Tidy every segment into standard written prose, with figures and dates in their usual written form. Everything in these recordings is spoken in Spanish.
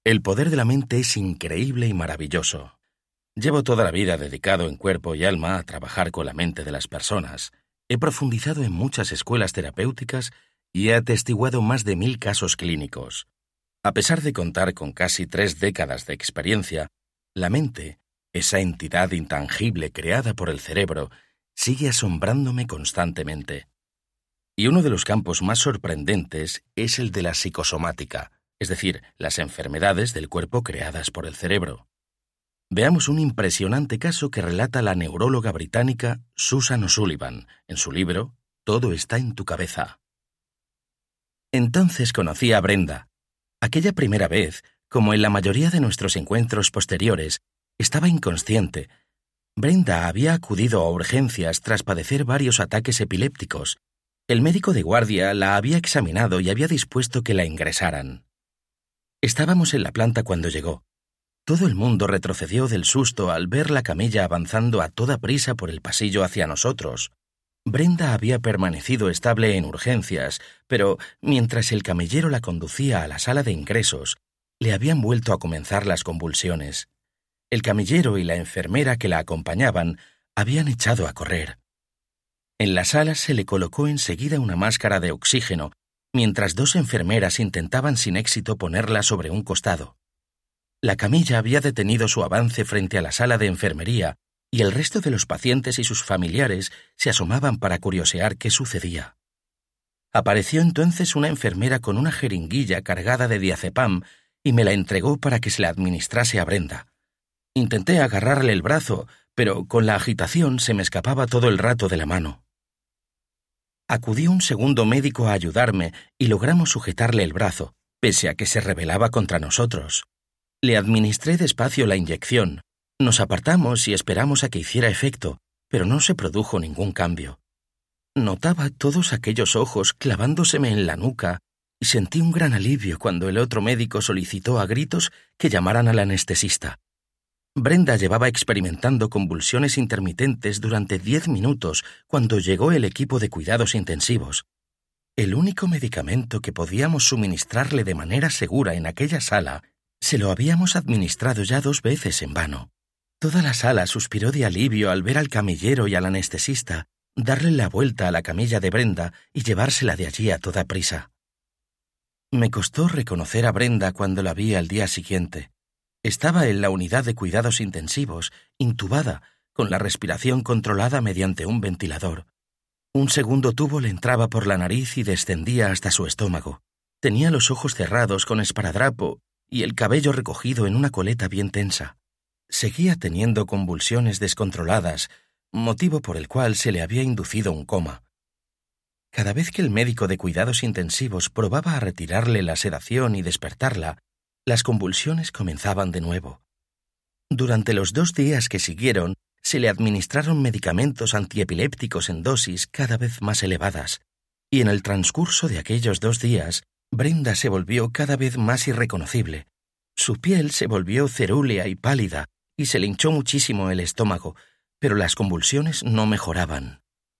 El poder de la mente es increíble y maravilloso. Llevo toda la vida dedicado en cuerpo y alma a trabajar con la mente de las personas. He profundizado en muchas escuelas terapéuticas y he atestiguado más de 1000 casos clínicos. A pesar de contar con casi 3 décadas de experiencia, la mente, esa entidad intangible creada por el cerebro, sigue asombrándome constantemente. Y uno de los campos más sorprendentes es el de la psicosomática, es decir, las enfermedades del cuerpo creadas por el cerebro. Veamos un impresionante caso que relata la neuróloga británica Susan O'Sullivan en su libro Todo está en tu cabeza. Entonces conocí a Brenda. Aquella primera vez, como en la mayoría de nuestros encuentros posteriores, estaba inconsciente. Brenda había acudido a urgencias tras padecer varios ataques epilépticos. El médico de guardia la había examinado y había dispuesto que la ingresaran. Estábamos en la planta cuando llegó. Todo el mundo retrocedió del susto al ver la camilla avanzando a toda prisa por el pasillo hacia nosotros. Brenda había permanecido estable en urgencias, pero mientras el camillero la conducía a la sala de ingresos, le habían vuelto a comenzar las convulsiones. El camillero y la enfermera que la acompañaban habían echado a correr. En la sala se le colocó enseguida una máscara de oxígeno, mientras 2 enfermeras intentaban sin éxito ponerla sobre un costado. La camilla había detenido su avance frente a la sala de enfermería y el resto de los pacientes y sus familiares se asomaban para curiosear qué sucedía. Apareció entonces una enfermera con una jeringuilla cargada de diazepam y me la entregó para que se la administrase a Brenda. Intenté agarrarle el brazo, pero con la agitación se me escapaba todo el rato de la mano. Acudió un segundo médico a ayudarme y logramos sujetarle el brazo, pese a que se rebelaba contra nosotros. Le administré despacio la inyección. Nos apartamos y esperamos a que hiciera efecto, pero no se produjo ningún cambio. Notaba todos aquellos ojos clavándoseme en la nuca y sentí un gran alivio cuando el otro médico solicitó a gritos que llamaran al anestesista. Brenda llevaba experimentando convulsiones intermitentes durante 10 minutos cuando llegó el equipo de cuidados intensivos. El único medicamento que podíamos suministrarle de manera segura en aquella sala se lo habíamos administrado ya 2 veces en vano. Toda la sala suspiró de alivio al ver al camillero y al anestesista darle la vuelta a la camilla de Brenda y llevársela de allí a toda prisa. Me costó reconocer a Brenda cuando la vi al día siguiente. Estaba en la unidad de cuidados intensivos, intubada, con la respiración controlada mediante un ventilador. Un segundo tubo le entraba por la nariz y descendía hasta su estómago. Tenía los ojos cerrados con esparadrapo y el cabello recogido en una coleta bien tensa. Seguía teniendo convulsiones descontroladas, motivo por el cual se le había inducido un coma. Cada vez que el médico de cuidados intensivos probaba a retirarle la sedación y despertarla, las convulsiones comenzaban de nuevo. Durante los 2 días que siguieron, se le administraron medicamentos antiepilépticos en dosis cada vez más elevadas, y en el transcurso de aquellos 2 días, Brenda se volvió cada vez más irreconocible. Su piel se volvió cerúlea y pálida, y se le hinchó muchísimo el estómago, pero las convulsiones no mejoraban.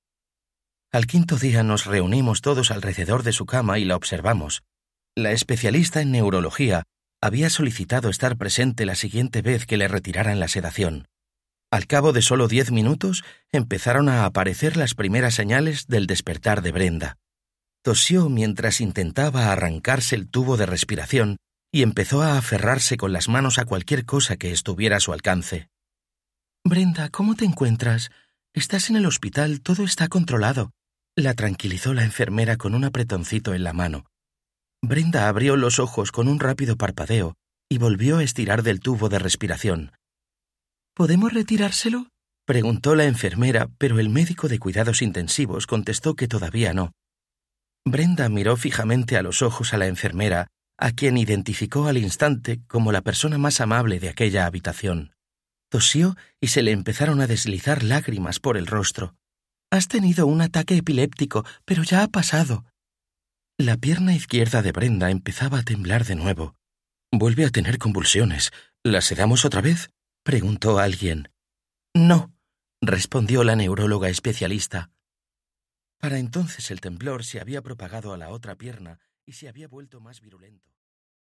Al 5.º día nos reunimos todos alrededor de su cama y la observamos. La especialista en neurología había solicitado estar presente la siguiente vez que le retiraran la sedación. Al cabo de solo 10 minutos empezaron a aparecer las primeras señales del despertar de Brenda. Tosió mientras intentaba arrancarse el tubo de respiración y empezó a aferrarse con las manos a cualquier cosa que estuviera a su alcance. «Brenda, ¿cómo te encuentras? Estás en el hospital, todo está controlado», la tranquilizó la enfermera con un apretoncito en la mano. Brenda abrió los ojos con un rápido parpadeo y volvió a estirar del tubo de respiración. «¿Podemos retirárselo?», preguntó la enfermera, pero el médico de cuidados intensivos contestó que todavía no. Brenda miró fijamente a los ojos a la enfermera, a quien identificó al instante como la persona más amable de aquella habitación. Tosió y se le empezaron a deslizar lágrimas por el rostro. «Has tenido un ataque epiléptico, pero ya ha pasado». La pierna izquierda de Brenda empezaba a temblar de nuevo. «¿Vuelve a tener convulsiones? ¿La sedamos otra vez?», preguntó alguien. «No», respondió la neuróloga especialista. Para entonces el temblor se había propagado a la otra pierna y se había vuelto más virulento.